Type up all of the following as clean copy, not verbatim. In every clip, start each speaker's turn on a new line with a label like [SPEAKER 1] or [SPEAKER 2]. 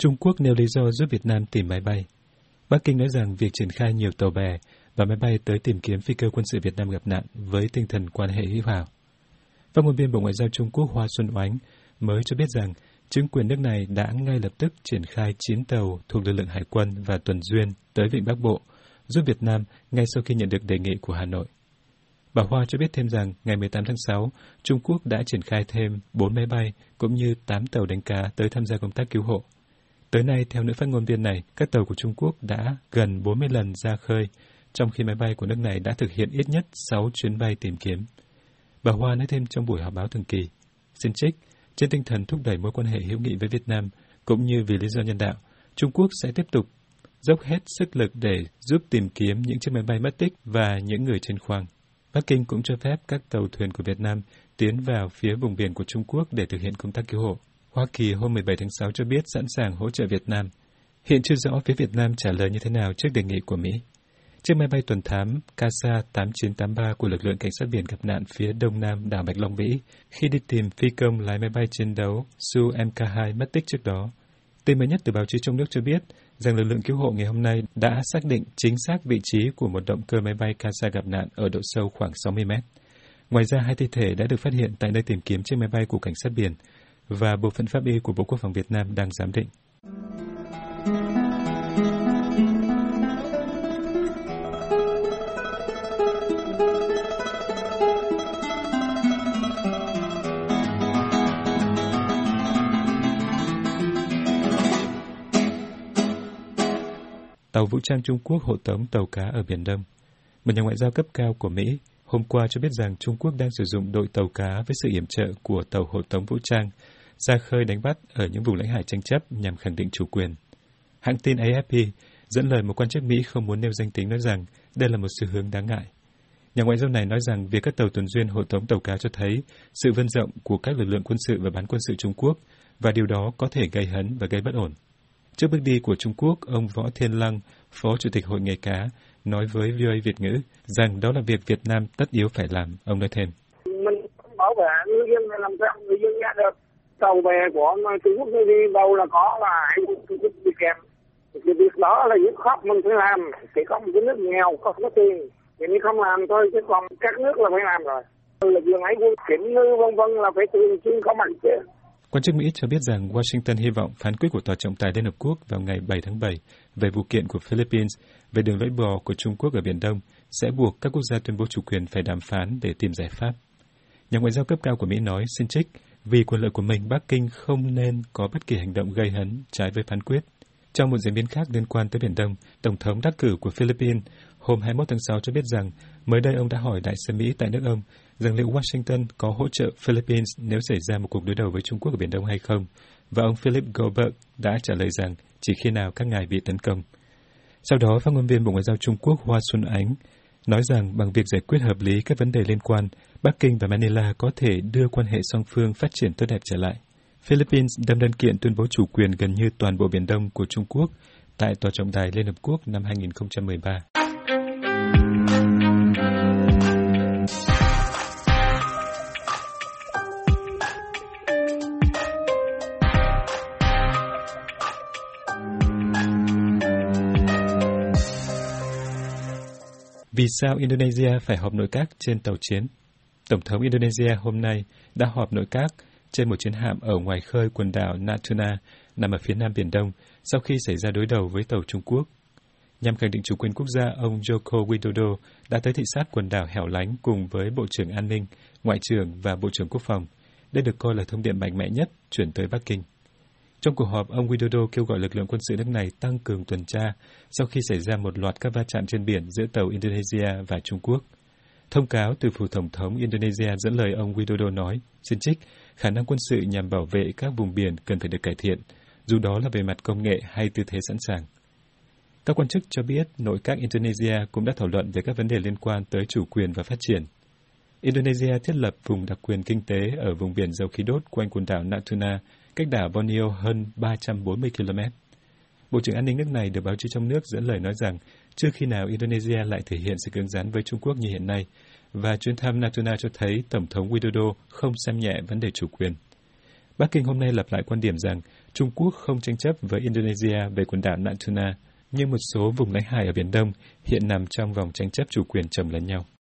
[SPEAKER 1] Trung Quốc nêu lý do giúp Việt Nam tìm máy bay. Bắc Kinh nói rằng việc triển khai nhiều tàu bè và máy bay tới tìm kiếm phi cơ quân sự Việt Nam gặp nạn với tinh thần quan hệ hữu hảo. Phát ngôn viên Bộ Ngoại giao Trung Quốc Hoa Xuân Oánh mới cho biết rằng chính quyền nước này đã ngay lập tức triển khai 9 tàu thuộc lực lượng hải quân và tuần duyên tới Vịnh Bắc Bộ, giúp Việt Nam ngay sau khi nhận được đề nghị của Hà Nội. Bà Hoa cho biết thêm rằng ngày 18 tháng 6, Trung Quốc đã triển khai thêm 4 máy bay cũng như 8 tàu đánh cá tới tham gia công tác cứu hộ. Tới nay, theo nữ phát ngôn viên này, các tàu của Trung Quốc đã gần 40 lần ra khơi, trong khi máy bay của nước này đã thực hiện ít nhất 6 chuyến bay tìm kiếm. Bà Hoa nói thêm trong buổi họp báo thường kỳ, xin trích, trên tinh thần thúc đẩy mối quan hệ hữu nghị với Việt Nam, cũng như vì lý do nhân đạo, Trung Quốc sẽ tiếp tục dốc hết sức lực để giúp tìm kiếm những chiếc máy bay mất tích và những người trên khoang. Bắc Kinh cũng cho phép các tàu thuyền của Việt Nam tiến vào phía vùng biển của Trung Quốc để thực hiện công tác cứu hộ. Hoa Kỳ hôm 17 tháng 6 cho biết sẵn sàng hỗ trợ Việt Nam. Hiện chưa rõ phía Việt Nam trả lời như thế nào trước đề nghị của Mỹ. Chiếc máy bay tuần thám KC-8983 của lực lượng cảnh sát biển gặp nạn phía đông nam đảo Bạch Long Vĩ khi đi tìm phi công lái máy bay chiến đấu Su-MK2 mất tích trước đó. Tin mới nhất từ báo chí trong nước cho biết rằng lực lượng cứu hộ ngày hôm nay đã xác định chính xác vị trí của một động cơ máy bay KC gặp nạn ở độ sâu khoảng 60 mét. Ngoài ra, 2 thi thể đã được phát hiện tại nơi tìm kiếm chiếc máy bay của cảnh sát biển và bộ phận pháp y của Bộ Quốc phòng Việt Nam đang giám định. Tàu vũ trang Trung Quốc hộ tống tàu cá ở Biển Đông. Một nhà ngoại giao cấp cao của Mỹ hôm qua cho biết rằng Trung Quốc đang sử dụng đội tàu cá với sự yểm trợ của tàu hộ tống vũ trang ra khơi đánh bắt ở những vùng lãnh hải tranh chấp nhằm khẳng định chủ quyền. Hãng tin AFP dẫn lời một quan chức Mỹ không muốn nêu danh tính nói rằng đây là một xu hướng đáng ngại. Nhà ngoại giao này nói rằng việc các tàu tuần duyên hộ tống tàu cá cho thấy sự vươn rộng của các lực lượng quân sự và bán quân sự Trung Quốc và điều đó có thể gây hấn và gây bất ổn. Trước bước đi của Trung Quốc, ông Võ Thiên Lăng, Phó Chủ tịch Hội nghề cá, nói với VOA Việt ngữ rằng đó là việc Việt Nam tất yếu phải làm. Ông nói thêm.
[SPEAKER 2] Mình bảo vệ ngư dân làm sao ngư dân ra được. Tàu bè của Trung Quốc đi đâu là có là hải quân Trung Quốc đi kèm. Thì việc đó là dứt khoát mình phải làm. Chỉ có một cái nước nghèo có tiền thì mình không làm thôi, chứ còn các nước là phải làm rồi. Lực lượng hải quân kiểm ngư vân vân là phải thường xuyên có mặt chứ.
[SPEAKER 1] Quan chức Mỹ cho biết rằng Washington hy vọng phán quyết của Tòa trọng tài Liên Hợp Quốc vào ngày 7 tháng 7 về vụ kiện của Philippines về đường lưỡi bò của Trung Quốc ở Biển Đông sẽ buộc các quốc gia tuyên bố chủ quyền phải đàm phán để tìm giải pháp. Nhà ngoại giao cấp cao của Mỹ nói, xin trích, vì quyền lợi của mình, Bắc Kinh không nên có bất kỳ hành động gây hấn trái với phán quyết. Trong một diễn biến khác liên quan tới Biển Đông, Tổng thống đắc cử của Philippines hôm 21 tháng 6 cho biết rằng mới đây ông đã hỏi đại sứ Mỹ tại nước ông rằng liệu Washington có hỗ trợ Philippines nếu xảy ra một cuộc đối đầu với Trung Quốc ở Biển Đông hay không, và ông Philip Goldberg đã trả lời rằng chỉ khi nào các ngài bị tấn công. Sau đó, phát ngôn viên Bộ Ngoại giao Trung Quốc Hoa Xuân Ánh nói rằng bằng việc giải quyết hợp lý các vấn đề liên quan, Bắc Kinh và Manila có thể đưa quan hệ song phương phát triển tốt đẹp trở lại. Philippines đâm đơn kiện tuyên bố chủ quyền gần như toàn bộ Biển Đông của Trung Quốc tại Tòa trọng tài Liên Hợp Quốc năm 2013. Vì sao Indonesia phải họp nội các trên tàu chiến? Tổng thống Indonesia hôm nay đã họp nội các trên một chiến hạm ở ngoài khơi quần đảo Natuna nằm ở phía nam Biển Đông sau khi xảy ra đối đầu với tàu Trung Quốc. Nhằm khẳng định chủ quyền quốc gia, ông Joko Widodo đã tới thị sát quần đảo hẻo lánh cùng với Bộ trưởng An ninh, Ngoại trưởng và Bộ trưởng Quốc phòng. Đây được coi là thông điệp mạnh mẽ nhất chuyển tới Bắc Kinh. Trong cuộc họp, ông Widodo kêu gọi lực lượng quân sự nước này tăng cường tuần tra sau khi xảy ra một loạt các va chạm trên biển giữa tàu Indonesia và Trung Quốc. Thông cáo từ phủ Tổng thống Indonesia dẫn lời ông Widodo nói, xin trích, khả năng quân sự nhằm bảo vệ các vùng biển cần phải được cải thiện, dù đó là về mặt công nghệ hay tư thế sẵn sàng. Các quan chức cho biết nội các Indonesia cũng đã thảo luận về các vấn đề liên quan tới chủ quyền và phát triển. Indonesia thiết lập vùng đặc quyền kinh tế ở vùng biển dầu khí đốt quanh quần đảo Natuna, cách đảo Borneo hơn 340 km. Bộ trưởng An ninh nước này được báo chí trong nước dẫn lời nói rằng chưa khi nào Indonesia lại thể hiện sự cứng rắn với Trung Quốc như hiện nay, và chuyến thăm Natuna cho thấy Tổng thống Widodo không xem nhẹ vấn đề chủ quyền. Bắc Kinh hôm nay lặp lại quan điểm rằng Trung Quốc không tranh chấp với Indonesia về quần đảo Natuna, nhưng một số vùng lãnh hải ở Biển Đông hiện nằm trong vòng tranh chấp chủ quyền chồng lấn nhau.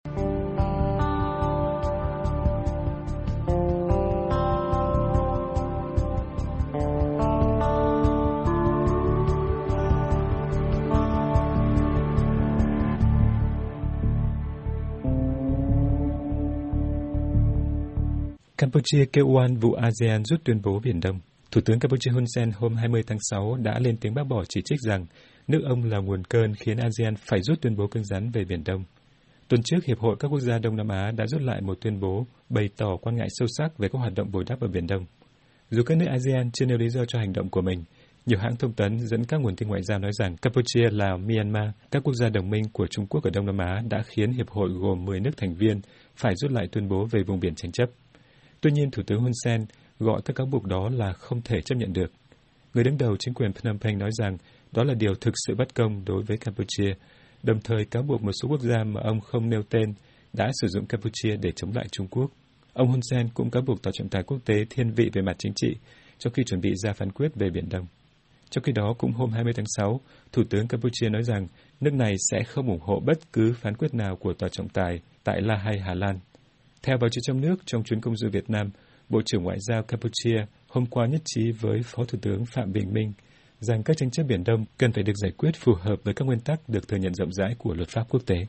[SPEAKER 1] Campuchia kêu oan vụ ASEAN rút tuyên bố Biển Đông. Thủ tướng Campuchia Hun Sen hôm 20 tháng 6 đã lên tiếng bác bỏ chỉ trích rằng nước ông là nguồn cơn khiến ASEAN phải rút tuyên bố cứng rắn về Biển Đông. Tuần trước, Hiệp hội các quốc gia Đông Nam Á đã rút lại một tuyên bố bày tỏ quan ngại sâu sắc về các hoạt động bồi đắp ở Biển Đông. Dù các nước ASEAN chưa nêu lý do cho hành động của mình, nhiều hãng thông tấn dẫn các nguồn tin ngoại giao nói rằng Campuchia, Lào, Myanmar, các quốc gia đồng minh của Trung Quốc ở Đông Nam Á đã khiến Hiệp hội gồm 10 nước thành viên phải rút lại tuyên bố về vùng biển tranh chấp. Tuy nhiên, Thủ tướng Hun Sen gọi các cáo buộc đó là không thể chấp nhận được. Người đứng đầu chính quyền Phnom Penh nói rằng đó là điều thực sự bất công đối với Campuchia, đồng thời cáo buộc một số quốc gia mà ông không nêu tên đã sử dụng Campuchia để chống lại Trung Quốc. Ông Hun Sen cũng cáo buộc tòa trọng tài quốc tế thiên vị về mặt chính trị trong khi chuẩn bị ra phán quyết về Biển Đông. Trong khi đó, cũng hôm 20 tháng 6, Thủ tướng Campuchia nói rằng nước này sẽ không ủng hộ bất cứ phán quyết nào của tòa trọng tài tại La Hay, Hà Lan. Theo báo chí trong nước, trong chuyến công du Việt Nam, Bộ trưởng Ngoại giao Campuchia hôm qua nhất trí với Phó Thủ tướng Phạm Bình Minh rằng các tranh chấp Biển Đông cần phải được giải quyết phù hợp với các nguyên tắc được thừa nhận rộng rãi của luật pháp quốc tế.